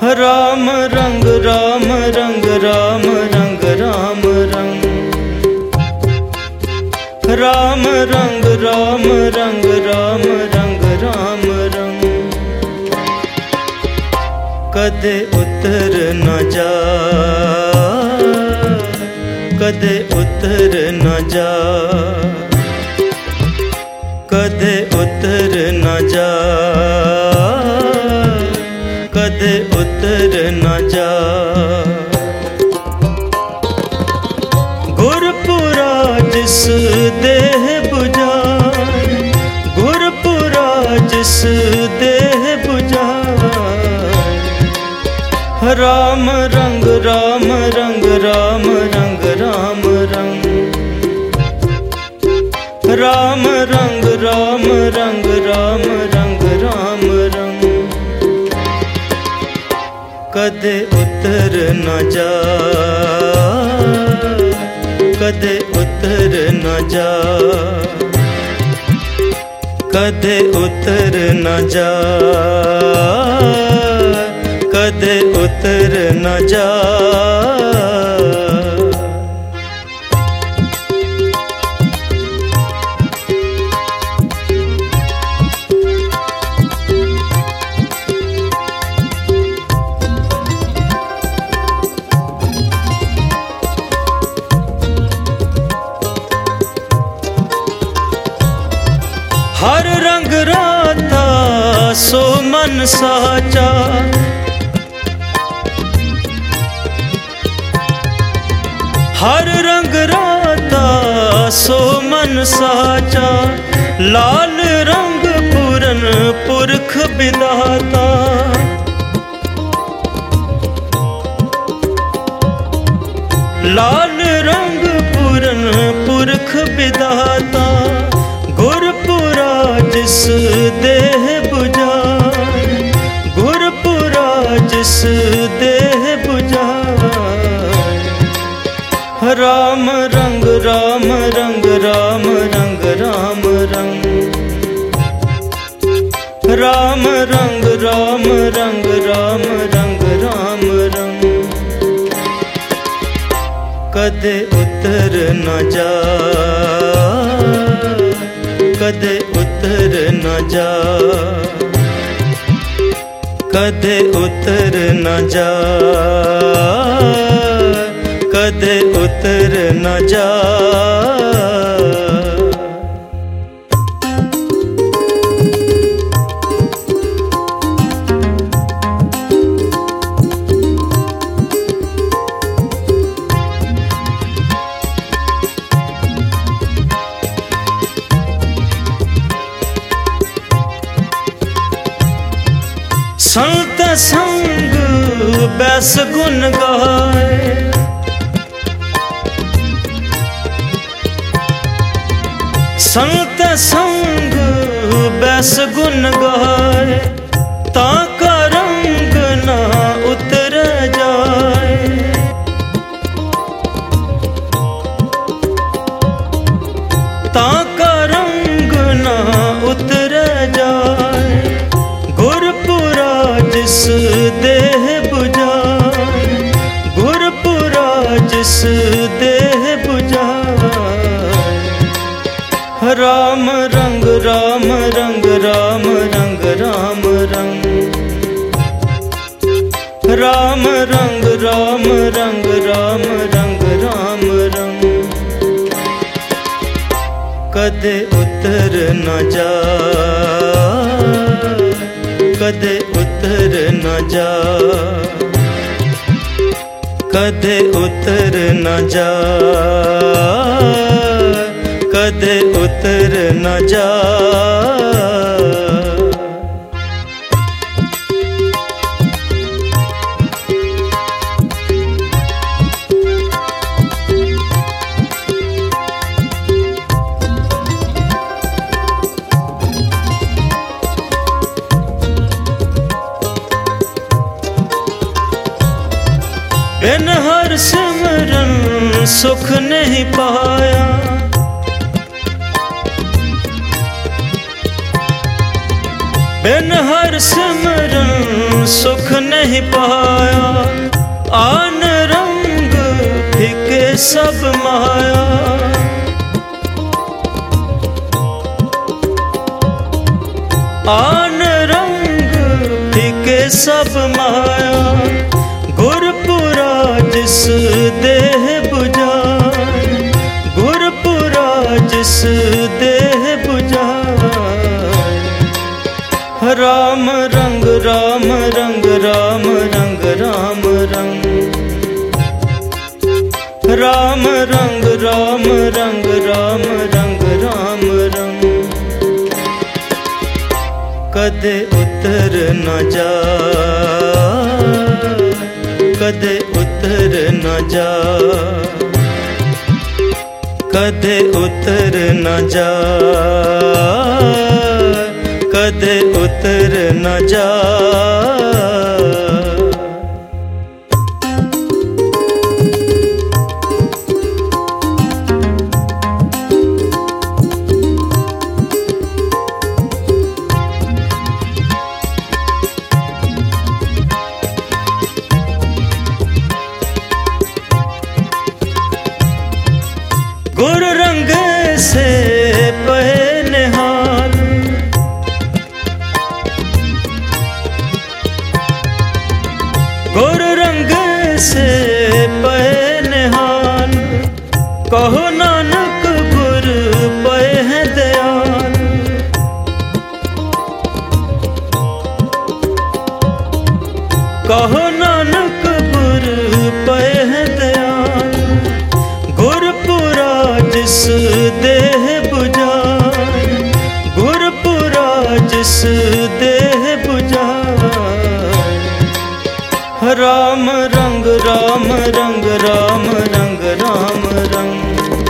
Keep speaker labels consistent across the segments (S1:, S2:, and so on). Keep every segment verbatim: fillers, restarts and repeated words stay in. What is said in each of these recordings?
S1: राम रंग राम रंग राम रंग राम रंग राम रंग राम रंग राम रंग राम रंग कदे उतर न जा कदे उतर न जा कदे उतर न जा कदे उतर न जा गुरपुरा जिस देह बुझाए गुरपुरा जिस देह बुझाए राम रंग राम रंग राम रंग राम रंग राम रंग राम रंग राम रंग राम रंग कदे उतर न जा कदे उतर न जा कदे उतर न जा कदे उतर न जा हर रंग राता सो मन साचा हर रंग राता सो मन साचा लाल रंग पूरन पुरख बिदाता लाल रंग पूरन पुरख बिदाता गुरपुरा जिस देह बुझाए गुरपुरा जिस देह बुझाए राम रंग राम रंग राम रंग राम रंग राम रंग राम रंग राम रंग राम रंग कदे उतर न जा कदे उतर न जा कदे उतर न जा कदे उतर न जा संत संग बैस गुन गाए संत संग बैस गुन गाए ताका रंग ना उतर जाए ताका रंग ना उतर जाए गुरपुरा जिस देह बुझाए गुरपुरा जिस देह बुझाए राम रंग राम रंग राम रंग राम रंग राम रंग राम रंग राम रंग राम रंग कदे उतर न जा कदे उतर न जा कदे उतर न जा कदे उतर न जा बिन हर सिमरन सुख नहीं पाया बिन हर सिमरन सुख नहीं पाया, आन रंग फिके सब माया। आन रंग फिके सब माया, गुरपुरा जिस देह बुझाए, गुरपुरा जिस देह बुझाए। राम रंग राम रंग राम रंग राम रंग, राम रंग राम रंग राम रंग राम रंग। कदे उतर न जा, कदे उतर न जा, कदे उतर न जा, कदे उतर न जा। गुर रंग से पहे निहाल, गुर रंग से पहे निहाल। कहो नानक गुर पहे हैं दयाल, कहो नानक गुर पहे हैं दयाल। गुरपुरा जिस देह बुझाए, गुरपुरा जिस देह बुझाए। राम रंग राम रंग राम रंग राम रंग,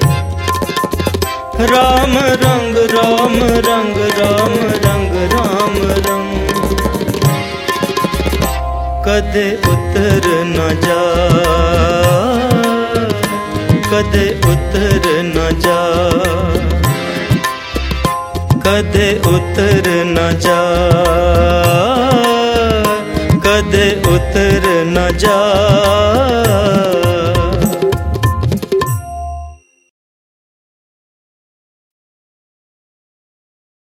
S1: राम रंग राम रंग राम रंग राम रंग। कदे उतर न जा, कदे उतर न जा, कदे उतर न जा, कदे उतर न जा।